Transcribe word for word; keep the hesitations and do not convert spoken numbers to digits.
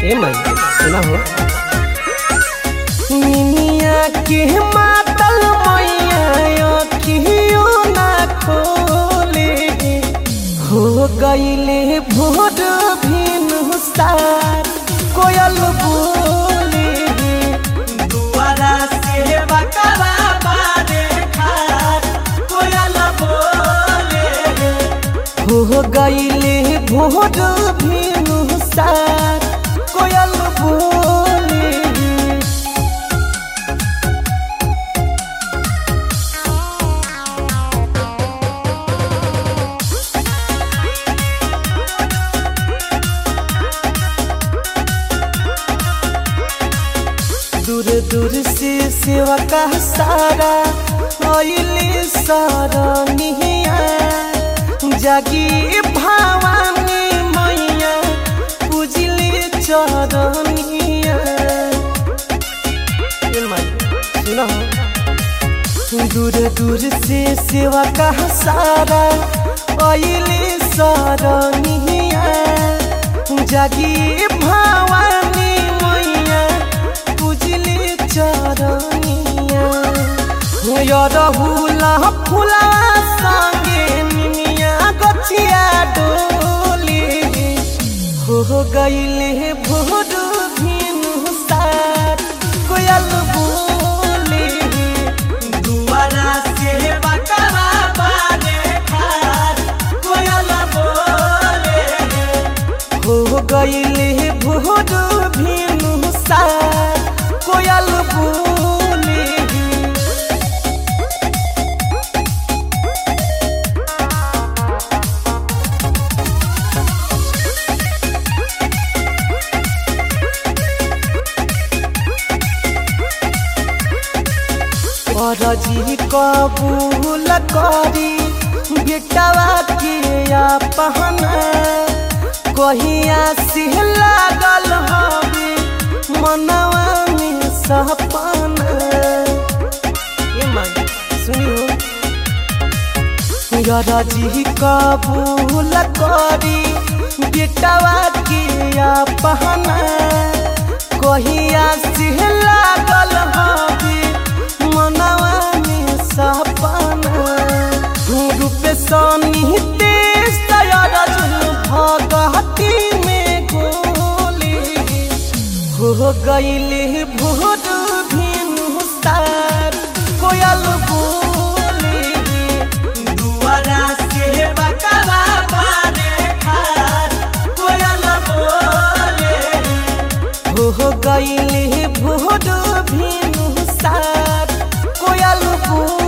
ए माई सुना हो मिनिया के मातल मैया अखियो ना खोले हो गईले भोर भिनु सार कोयल बोले दुआरा से बकरा बारे खार कोयल बोले हो गईले भोर भिनु सार कोयल बोले दूर दूर से सेवा का सारा आइले सारा निहिया जागी भवानी मैया पूजले चरनिया सुना दूर दूर से सेवा का सारा आइले सारा निहिया जागी भवानी मैया पूजले चरनिया यरहुला फुला संगे मिनिया गछिया डोली हो गईले भोर भिनु सार कोयल बोले दुआरा से बकरा बारे खार कोयल बोले हो गईले भोर भिनु सार कोयल बोले जी कबूल करी बेटवा के पहना कहिया से लागल हवे मनवा में सपना सुनियो जी कबूल करी बेटवा के पहना कहिया से लागल हवे मनवा में सपना रूप सनी तेज भगती में गोली हो गईले भोर भिनु सार कोयल बोले दुआरा से बकरा बारे खार कोयल बोले हो गईले भोर भिनु सार कोयल बोले।